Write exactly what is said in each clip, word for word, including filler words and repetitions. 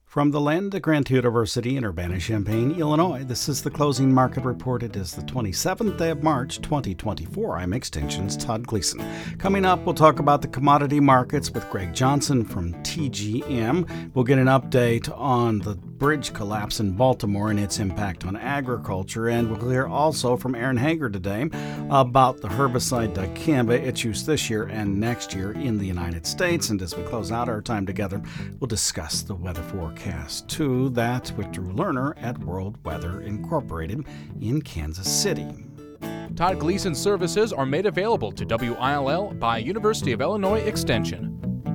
From the land of Grant University in Urbana-Champaign, Illinois, this is the Closing Market Report. It is the twenty-seventh day of March, twenty twenty-four. I'm Extension's Todd Gleason. Coming up, we'll talk about the commodity markets with Greg Johnson from T G M. We'll get an update on the bridge collapse in Baltimore and its impact on agriculture. And we'll hear also from Aaron Hager today about the herbicide dicamba, its use this year and next year in the United States. And as we close out our time together, we'll discuss the weather forecast. To that with Drew Lerner at World Weather Incorporated in Kansas City. Todd Gleason services are made available to W I L L by University of Illinois Extension.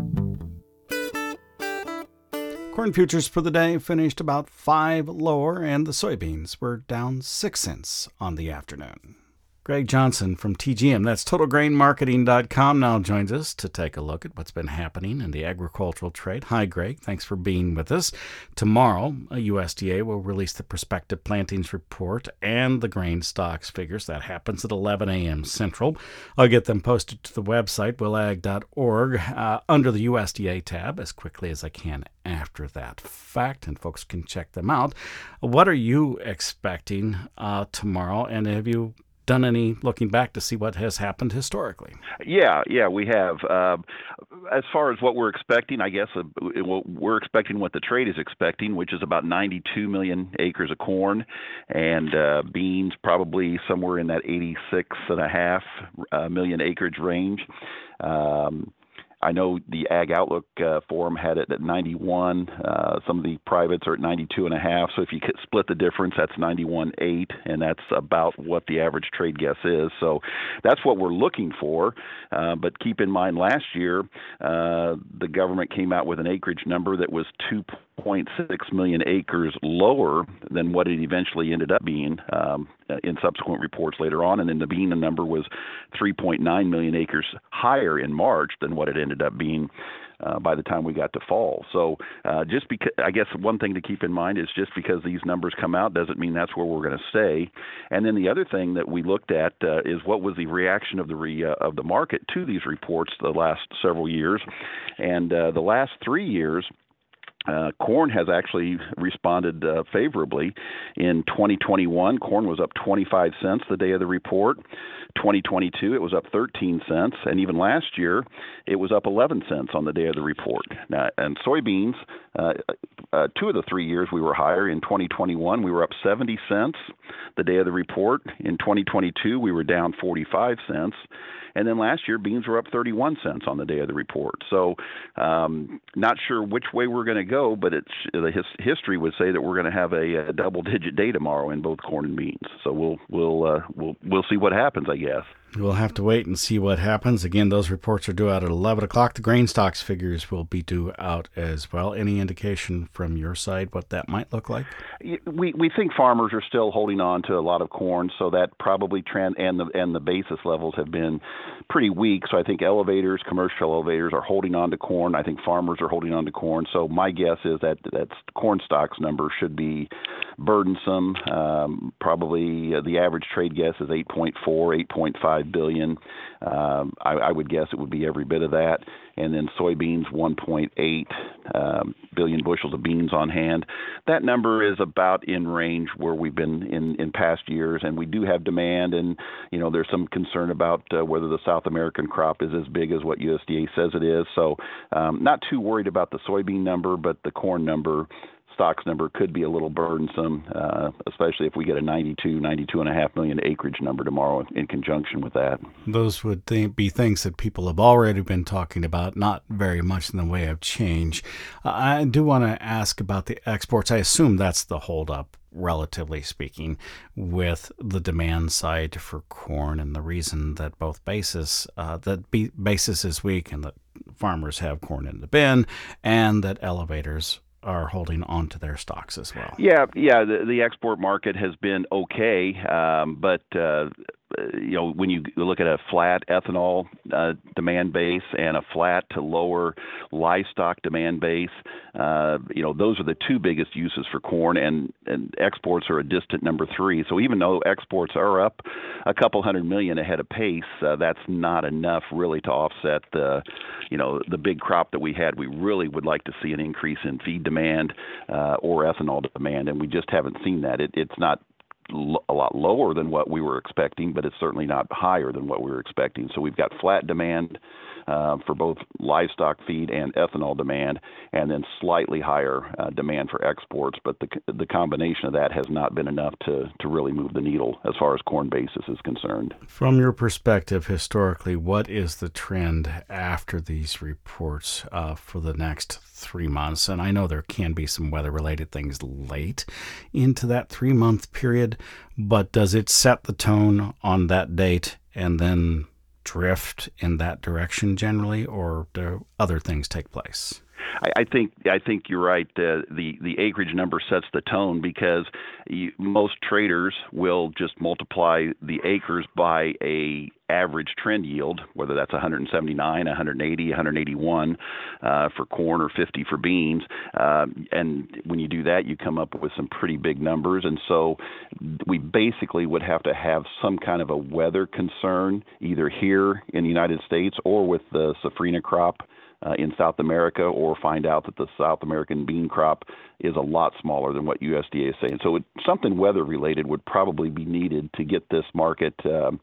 Corn futures for the day finished about five lower, and the soybeans were down six cents on the afternoon. Greg Johnson from T G M, that's total grain marketing dot com, now joins us to take a look at what's been happening in the agricultural trade. Hi, Greg. Thanks for being with us. Tomorrow, U S D A will release the prospective plantings report and the grain stocks figures. That happens at eleven a.m. Central. I'll get them posted to the website, will ag dot org, uh, under the U S D A tab as quickly as I can after that fact, and folks can check them out. What are you expecting uh, tomorrow, and have you done any looking back to see what has happened historically? Yeah, yeah, we have. Uh, as far as what we're expecting, I guess uh, we're expecting what the trade is expecting, which is about ninety-two million acres of corn, and uh, beans probably somewhere in that eighty-six and a half uh, million acreage range. Um, I know the Ag Outlook uh, forum had it at ninety-one. Uh, some of the privates are at ninety-two and a half. So if you could split the difference, that's ninety-one point eight, and that's about what the average trade guess is. So that's what we're looking for. Uh, but keep in mind, last year uh, the government came out with an acreage number that was two point six million acres lower than what it eventually ended up being um, in subsequent reports later on. And then the bean number was three point nine million acres higher in March than what it ended up being uh, by the time we got to fall. So uh, just because, I guess one thing to keep in mind is just because these numbers come out doesn't mean that's where we're going to stay. And then the other thing that we looked at uh, is what was the reaction of the re, uh, of the market to these reports the last several years. And uh, the last three years, Uh, corn has actually responded uh, favorably. In twenty twenty-one, corn was up twenty-five cents the day of the report. twenty twenty-two, it was up thirteen cents. And even last year, it was up eleven cents on the day of the report. Now, and soybeans, uh, uh, two of the three years we were higher. In twenty twenty-one, we were up seventy cents the day of the report. In twenty twenty-two, we were down forty-five cents. And then last year, beans were up thirty-one cents on the day of the report. So um, not sure which way we're going to go, but it's, the his, history would say that we're going to have a, a double-digit day tomorrow in both corn and beans. So we'll we'll uh, we'll we'll see what happens, I guess. We'll have to wait and see what happens. Again, those reports are due out at eleven o'clock. The grain stocks figures will be due out as well. Any indication from your side what that might look like? We we think farmers are still holding on to a lot of corn, so that probably trend and the and the basis levels have been pretty weak. So I think elevators, commercial elevators, are holding on to corn. I think farmers are holding on to corn. So my guess is that that corn stocks number should be burdensome. Um, probably uh, the average trade guess is eight point four, eight point five billion. Um, I, I would guess it would be every bit of that. And then soybeans, one point eight um, billion bushels of beans on hand. That number is about in range where we've been in, in past years, and we do have demand. And you know, there's some concern about uh, whether the South American crop is as big as what U S D A says it is. So, um, not too worried about the soybean number, but the corn number, stocks number could be a little burdensome, uh, especially if we get a ninety-two, ninety-two and a half million acreage number tomorrow in conjunction with that. Those would th- be things that people have already been talking about, not very much in the way of change. Uh, I do want to ask about the exports. I assume that's the holdup, relatively speaking, with the demand side for corn, and the reason that both basis, uh, that be- basis is weak and that farmers have corn in the bin, and that elevators are holding on to their stocks as well. Yeah, yeah. The, the export market has been okay, um, but uh, you know, when you look at a flat ethanol uh, demand base and a flat to lower livestock demand base, uh, you know, those are the two biggest uses for corn, and, and exports are a distant number three. So even though exports are up a couple hundred million ahead of pace, uh, that's not enough really to offset the, you know, the big crop that we had. We really would like to see an increase in feed demand uh, or ethanol demand, and we just haven't seen that. It, it's not a lot lower than what we were expecting, but it's certainly not higher than what we were expecting. So we've got flat demand uh, for both livestock feed and ethanol demand, and then slightly higher uh, demand for exports. But the the combination of that has not been enough to, to really move the needle as far as corn basis is concerned. From your perspective, historically, what is the trend after these reports uh, for the next three months? And I know there can be some weather-related things late into that three-month period, but does it set the tone on that date and then drift in that direction generally, or do other things take place? I, I think I think you're right. Uh, the the acreage number sets the tone because you, most traders will just multiply the acres by a average trend yield, whether that's one seventy-nine, one eighty, one eighty-one uh, for corn or fifty for beans. Uh, and when you do that, you come up with some pretty big numbers. And so we basically would have to have some kind of a weather concern either here in the United States or with the safrinha crop Uh, in South America, or find out that the South American bean crop is a lot smaller than what U S D A is saying. So it, something weather-related would probably be needed to get this market um,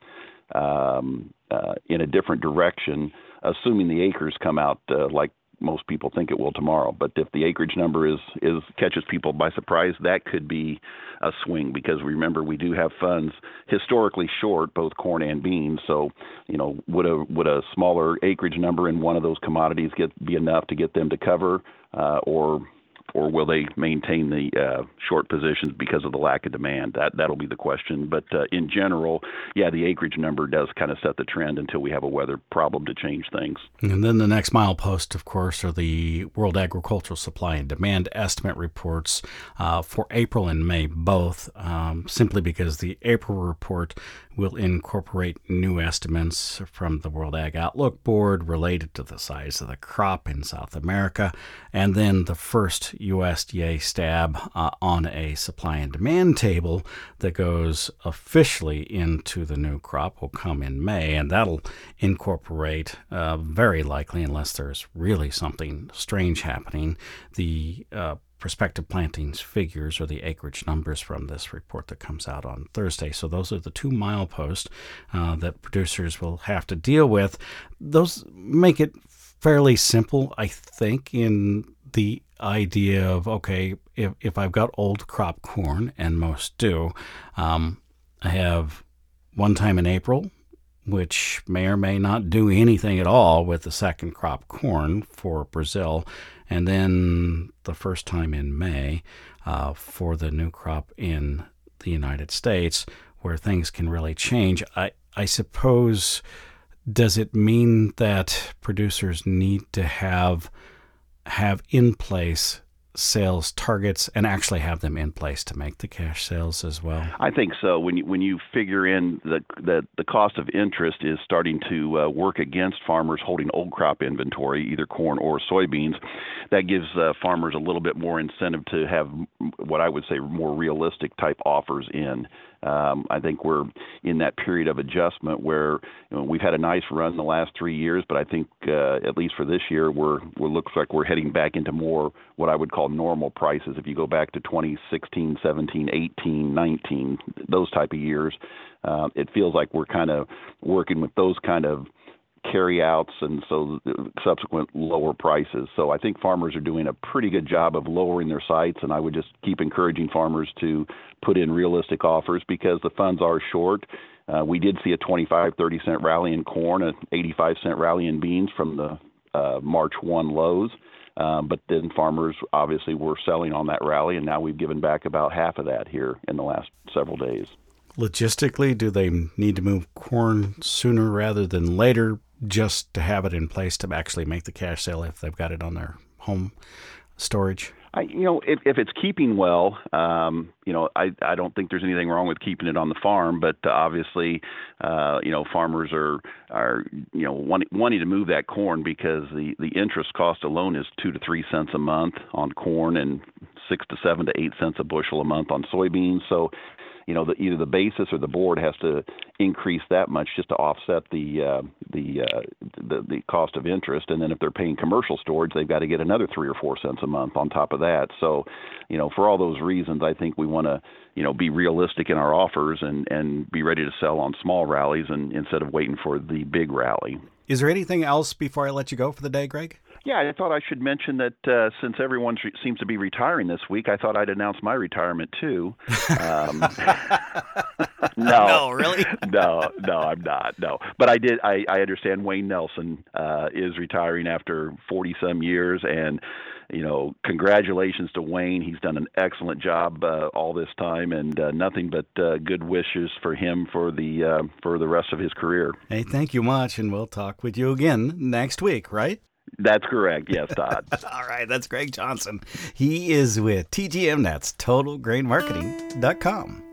um, uh, in a different direction, assuming the acres come out uh, like most people think it will tomorrow. But if the acreage number is, is catches people by surprise, that could be a swing, because remember, we do have funds historically short both corn and beans. So, you know, would a would a smaller acreage number in one of those commodities get be enough to get them to cover, uh, or or will they maintain the uh, short positions because of the lack of demand? That that'll be the question. But uh, in general, yeah, the acreage number does kind of set the trend until we have a weather problem to change things. And then the next milepost, of course, are the World Agricultural Supply and Demand Estimate reports uh, for April and May both, um, simply because the April report will incorporate new estimates from the World Ag Outlook Board related to the size of the crop in South America, and then the first U S D A stab uh, on a supply and demand table that goes officially into the new crop will come in May, and that'll incorporate, uh, very likely, unless there's really something strange happening, the uh, prospective plantings figures or the acreage numbers from this report that comes out on Thursday. So those are the two mileposts uh, that producers will have to deal with. Those make it fairly simple, I think, in the idea of, okay, if, if I've got old crop corn, and most do, um, I have one time in April, which may or may not do anything at all with the second crop corn for Brazil, and then the first time in May uh, for the new crop in the United States, where things can really change. I, I suppose, does it mean that producers need to have have in place sales targets and actually have them in place to make the cash sales as well? I think so. When you, when you figure in that the, the cost of interest is starting to uh, work against farmers holding old crop inventory, either corn or soybeans, that gives uh, farmers a little bit more incentive to have what I would say more realistic type offers in. Um, I think we're in that period of adjustment where, you know, we've had a nice run the last three years, but I think uh, at least for this year, we're we looks like we're heading back into more what I would call normal prices. If you go back to twenty sixteen, seventeen, eighteen, nineteen, those type of years, uh, it feels like we're kind of working with those kind of carryouts and so subsequent lower prices. So I think farmers are doing a pretty good job of lowering their sights, and I would just keep encouraging farmers to put in realistic offers because the funds are short. Uh, we did see a twenty-five, thirty cent rally in corn, an eighty-five cent rally in beans from the uh, March first lows. Um, but then farmers obviously were selling on that rally, and now we've given back about half of that here in the last several days. Logistically, do they need to move corn sooner rather than later just to have it in place to actually make the cash sale if they've got it on their home storage? I, you know, if, if it's keeping well, um, you know, I, I don't think there's anything wrong with keeping it on the farm. But uh, obviously, uh, you know, farmers are are you know wanting, wanting to move that corn because the, the interest cost alone is two to three cents a month on corn and six to seven to eight cents a bushel a month on soybeans. So, you know, the, either the basis or the board has to increase that much just to offset the uh, the, uh, the the cost of interest. And then if they're paying commercial storage, they've got to get another three or four cents a month on top of that. So, you know, for all those reasons, I think we want to, you know, be realistic in our offers and, and be ready to sell on small rallies and instead of waiting for the big rally. Is there anything else before I let you go for the day, Greg? Yeah, I thought I should mention that uh, since everyone re- seems to be retiring this week, I thought I'd announce my retirement too. Um, no, no, really? no, no, I'm not. No, but I did. I, I understand Wayne Nelson uh, is retiring after forty some years, and you know, congratulations to Wayne. He's done an excellent job uh, all this time, and uh, nothing but uh, good wishes for him for the uh, for the rest of his career. Hey, thank you much, and we'll talk with you again next week, right? That's correct. Yes, Todd. All right. That's Greg Johnson. He is with T G M. That's total grain marketing dot com.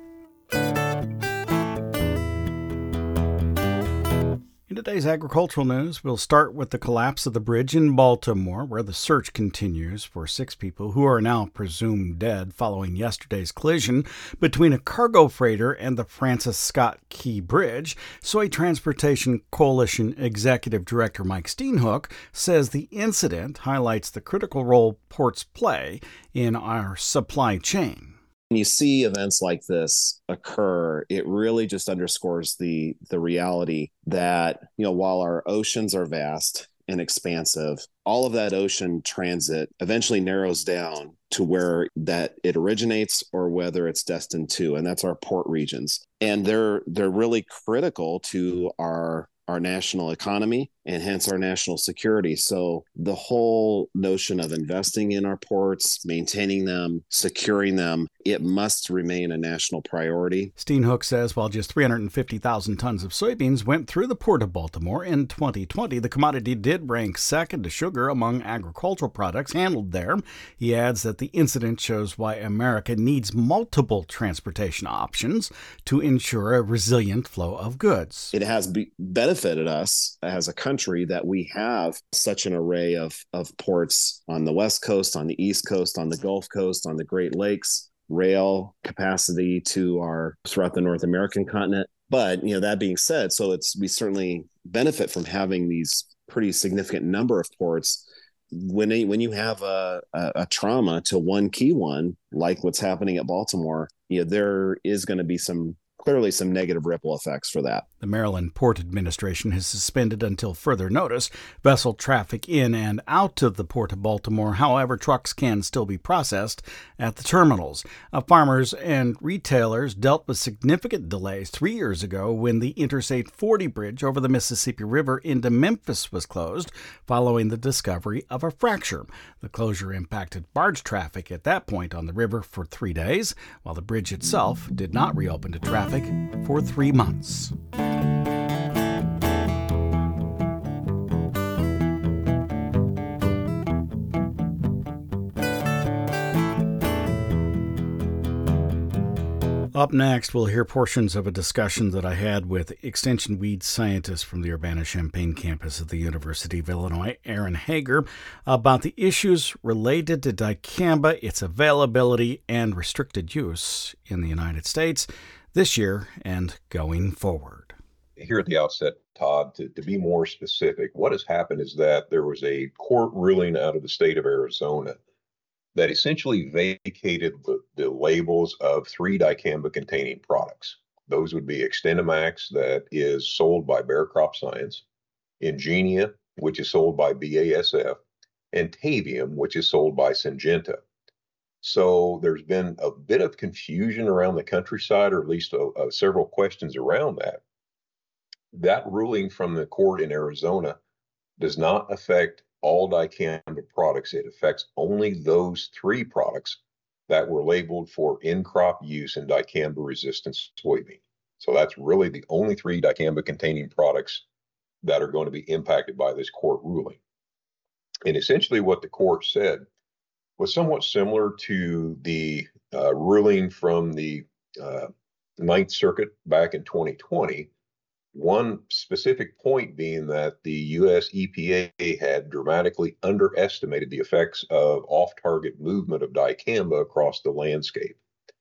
In today's agricultural news, we'll start with the collapse of the bridge in Baltimore, where the search continues for six people who are now presumed dead following yesterday's collision between a cargo freighter and the Francis Scott Key Bridge. Soy Transportation Coalition Executive Director Mike Steenhoek says the incident highlights the critical role ports play in our supply chain. When you see events like this occur, it really just underscores the the reality that, you know, while our oceans are vast and expansive, all of that ocean transit eventually narrows down to where that it originates or whether it's destined to, and that's our port regions. And they're they're really critical to our our national economy and hence our national security. So the whole notion of investing in our ports, maintaining them, securing them, it must remain a national priority. Steenhoek says while just three hundred fifty thousand tons of soybeans went through the Port of Baltimore in twenty twenty, the commodity did rank second to sugar among agricultural products handled there. He adds that the incident shows why America needs multiple transportation options to ensure a resilient flow of goods. It has be- benefited us as a country that we have such an array of, of ports on the West Coast, on the East Coast, on the Gulf Coast, on the Great Lakes, rail capacity to our throughout the North American continent. But, you know, that being said, so it's we certainly benefit from having these pretty significant number of ports. When they, when you have a, a, a trauma to one key one, like what's happening at Baltimore, you know, there is going to be some clearly some negative ripple effects for that. The Maryland Port Administration has suspended until further notice vessel traffic in and out of the Port of Baltimore. However, trucks can still be processed at the terminals. Uh, farmers and retailers dealt with significant delays three years ago when the Interstate forty bridge over the Mississippi River into Memphis was closed following the discovery of a fracture. The closure impacted barge traffic at that point on the river for three days, while the bridge itself did not reopen to traffic for three months. Up next, we'll hear portions of a discussion that I had with extension weed scientist from the Urbana-Champaign campus of the University of Illinois, Aaron Hager, about the issues related to dicamba, its availability, and restricted use in the United States this year and going forward. Here at the outset, Todd, to, to be more specific, what has happened is that there was a court ruling out of the state of Arizona that essentially vacated the, the labels of three dicamba-containing products. Those would be Extendamax, that is sold by Bayer Crop Science, Ingenia, which is sold by B A S F, and Tavium, which is sold by Syngenta. So there's been a bit of confusion around the countryside, or at least uh, uh, several questions around that. That ruling from the court in Arizona does not affect all dicamba products. It affects only those three products that were labeled for in-crop use in dicamba-resistant soybean. So that's really the only three dicamba-containing products that are going to be impacted by this court ruling. And essentially what the court said was somewhat similar to the uh, ruling from the uh, Ninth Circuit back in twenty twenty. One specific point being that the U S E P A had dramatically underestimated the effects of off-target movement of dicamba across the landscape.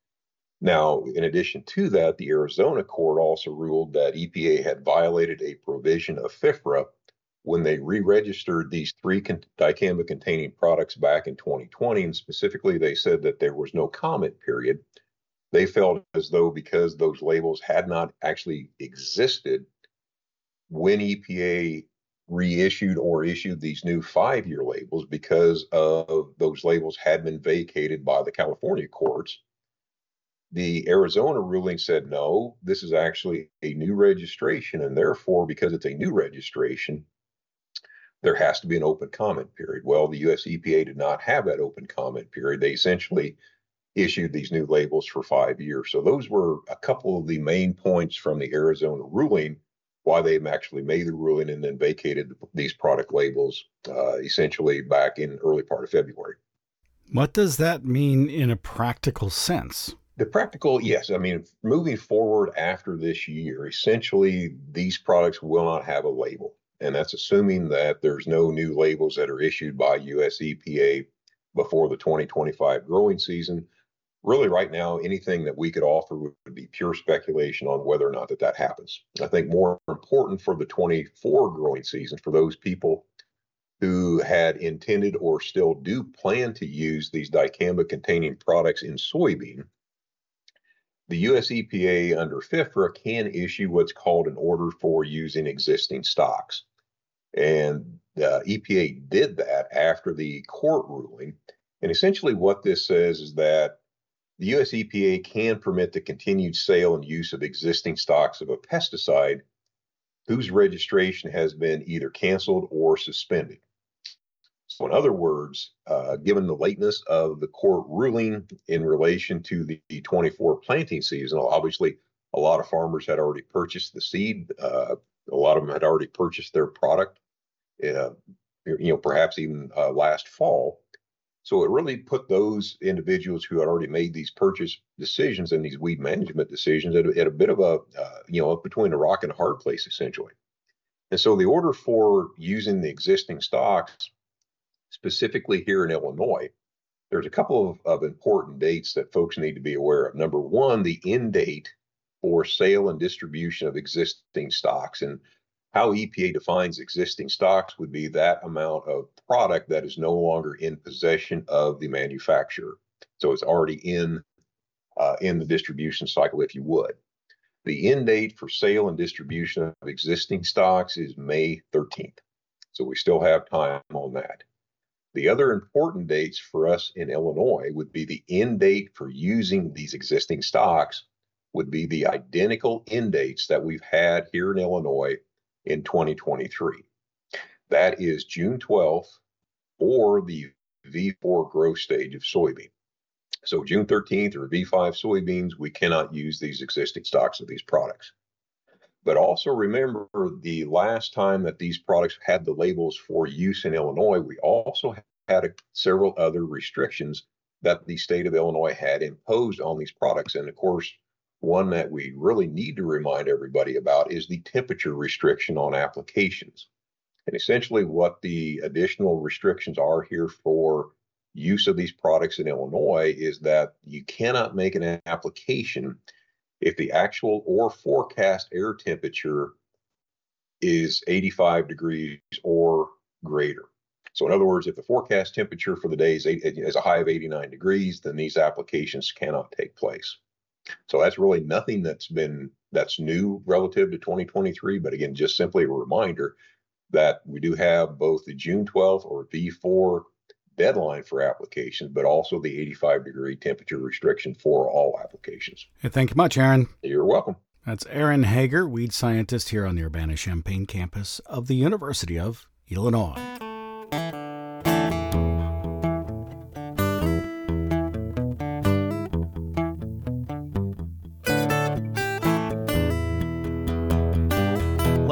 Now, in addition to that, the Arizona court also ruled that E P A had violated a provision of FIFRA when they re-registered these three con- dicamba-containing products back in twenty twenty, and specifically they said that there was no comment period. They felt as though because those labels had not actually existed when E P A reissued or issued these new five-year labels, because of those labels had been vacated by the California courts. The Arizona ruling said, no, this is actually a new registration, and therefore, because it's a new registration, there has to be an open comment period. Well, the U S E P A did not have that open comment period. They essentially issued these new labels for five years. So those were a couple of the main points from the Arizona ruling, why they actually made the ruling and then vacated these product labels uh, essentially back in early part of February. What does that mean in a practical sense? The practical, yes. I mean, moving forward after this year, essentially these products will not have a label. And that's assuming that there's no new labels that are issued by U S E P A before the twenty twenty-five growing season. Really, right now, anything that we could offer would be pure speculation on whether or not that that happens. I think more important for the twenty-four growing season, for those people who had intended or still do plan to use these dicamba-containing products in soybean, the U S E P A under FIFRA can issue what's called an order for using existing stocks. And the E P A did that after the court ruling. And essentially what this says is that the U S E P A can permit the continued sale and use of existing stocks of a pesticide whose registration has been either canceled or suspended. So in other words, uh, given the lateness of the court ruling in relation to the twenty-four planting season, obviously a lot of farmers had already purchased the seed. Uh, a lot of them had already purchased their product, uh, you know, perhaps even uh, last fall. So it really put those individuals who had already made these purchase decisions and these weed management decisions at, at a bit of a, uh, you know, up between a rock and a hard place, essentially. And so the order for using the existing stocks, specifically here in Illinois, there's a couple of, of important dates that folks need to be aware of. Number one, the end date for sale and distribution of existing stocks. And how E P A defines existing stocks would be that amount of product that is no longer in possession of the manufacturer. So it's already in uh, in the distribution cycle, if you would. The end date for sale and distribution of existing stocks is May thirteenth. So we still have time on that. The other important dates for us in Illinois would be the end date for using these existing stocks would be the identical end dates that we've had here in Illinois in twenty twenty-three. That is June twelfth or the V four growth stage of soybean. So June thirteenth or V five soybeans, we cannot use these existing stocks of these products. But also remember, the last time that these products had the labels for use in Illinois, we also had a, several other restrictions that the state of Illinois had imposed on these products. And of course, one that we really need to remind everybody about is the temperature restriction on applications. And essentially what the additional restrictions are here for use of these products in Illinois is that you cannot make an application if the actual or forecast air temperature is eighty-five degrees or greater. So in other words, if the forecast temperature for the day is, eight, is a high of eighty-nine degrees, then these applications cannot take place. So that's really nothing that's been that's new relative to twenty twenty-three. But again, just simply a reminder that we do have both the June twelfth or V four deadline for applications, but also the eighty-five degree temperature restriction for all applications. Hey, thank you much, Aaron. You're welcome. That's Aaron Hager, weed scientist here on the Urbana-Champaign campus of the University of Illinois.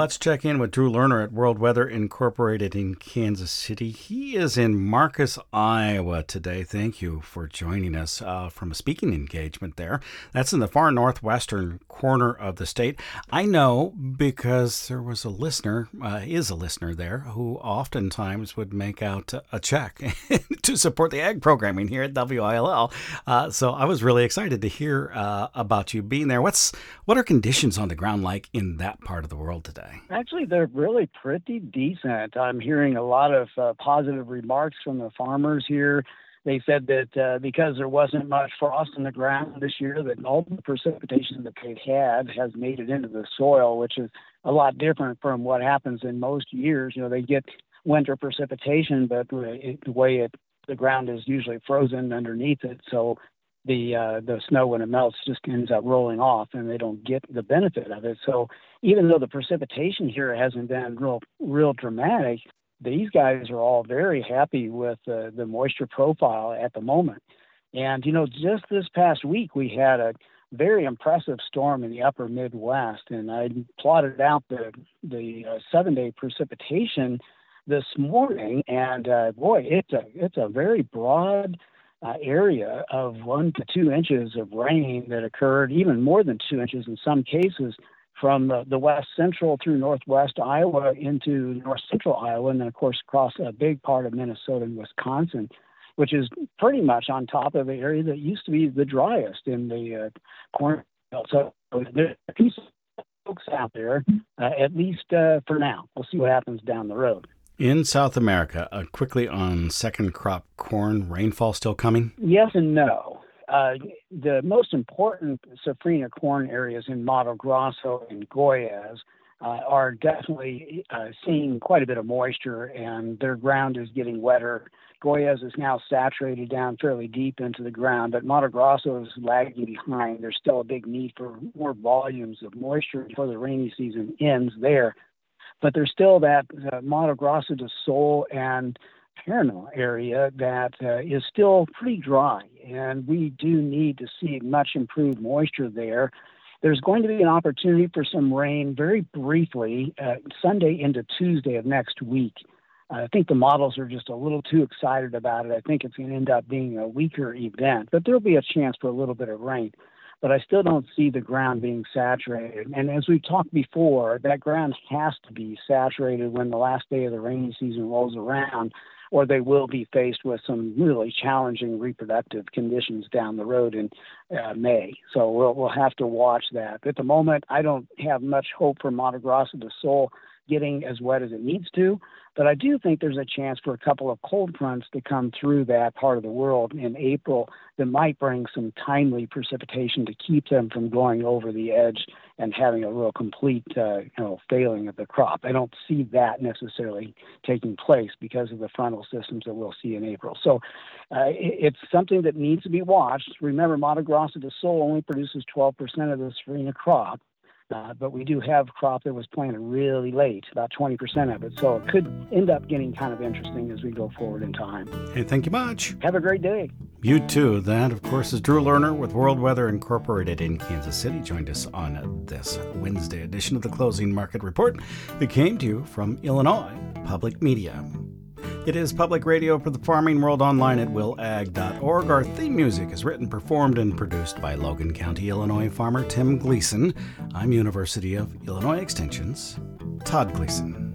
Let's check in with Drew Lerner at World Weather Incorporated in Kansas City. He is in Marcus, Iowa today. Thank you for joining us uh, from a speaking engagement there. That's in the far northwestern corner of the state. I know because there was a listener, uh, is a listener there, who oftentimes would make out a check to support the ag programming here at W I L L. Uh, so I was really excited to hear uh, about you being there. What's what are conditions on the ground like in that part of the world today? Actually, they're really pretty decent. I'm hearing a lot of uh, positive remarks from the farmers here. They said that uh, because there wasn't much frost in the ground this year, that all the precipitation that they've had has made it into the soil, which is a lot different from what happens in most years. You know, they get winter precipitation, but it, the way it the ground is usually frozen underneath it, so the uh, the snow, when it melts, just ends up rolling off, and they don't get the benefit of it. So even though the precipitation here hasn't been real, real dramatic, these guys are all very happy with uh, the moisture profile at the moment. And, you know, just this past week, we had a very impressive storm in the upper Midwest, and I plotted out the, the uh, seven-day precipitation this morning, and uh, boy, it's a, it's a very broad Uh, area of one to two inches of rain that occurred, even more than two inches in some cases, from the, the west central through northwest Iowa into north central Iowa, and then, of course, across a big part of Minnesota and Wisconsin, which is pretty much on top of the area that used to be the driest in the uh, corn belt. So there's a piece of folks out there, uh, at least uh, for now. We'll see what happens down the road. In South America, uh, quickly on second crop corn, rainfall still coming? Yes and no. Uh, the most important safrinha corn areas in Mato Grosso and Goiás uh, are definitely uh, seeing quite a bit of moisture, and their ground is getting wetter. Goiás is now saturated down fairly deep into the ground, but Mato Grosso is lagging behind. There's still a big need for more volumes of moisture before the rainy season ends there. But there's still that uh, Mato Grosso do Sul and Paraná area that uh, is still pretty dry, and we do need to see much improved moisture there. There's going to be an opportunity for some rain very briefly uh, Sunday into Tuesday of next week. Uh, I think the models are just a little too excited about it. I think it's going to end up being a weaker event, but there'll be a chance for a little bit of rain. But I still don't see the ground being saturated. And as we've talked before, that ground has to be saturated when the last day of the rainy season rolls around, or they will be faced with some really challenging reproductive conditions down the road in uh, May. So we'll we'll have to watch that. At the moment, I don't have much hope for Mato Grosso do Sul getting as wet as it needs to, but I do think there's a chance for a couple of cold fronts to come through that part of the world in April that might bring some timely precipitation to keep them from going over the edge and having a real complete uh, you know, failing of the crop. I don't see that necessarily taking place because of the frontal systems that we'll see in April. So uh, it, it's something that needs to be watched. Remember, Mato Grosso do Sul only produces twelve percent of the safrinha crop. Uh, but we do have crop that was planted really late, about twenty percent of it. So it could end up getting kind of interesting as we go forward in time. Hey, thank you much. Have a great day. You too. That, of course, is Drew Lerner with World Weather Incorporated in Kansas City. Joined us on this Wednesday edition of the Closing Market Report that came to you from Illinois Public Media. It is public radio for the farming world online at will ag dot org. Our theme music is written, performed, and produced by Logan County, Illinois farmer Tim Gleason. I'm University of Illinois Extension's Todd Gleason.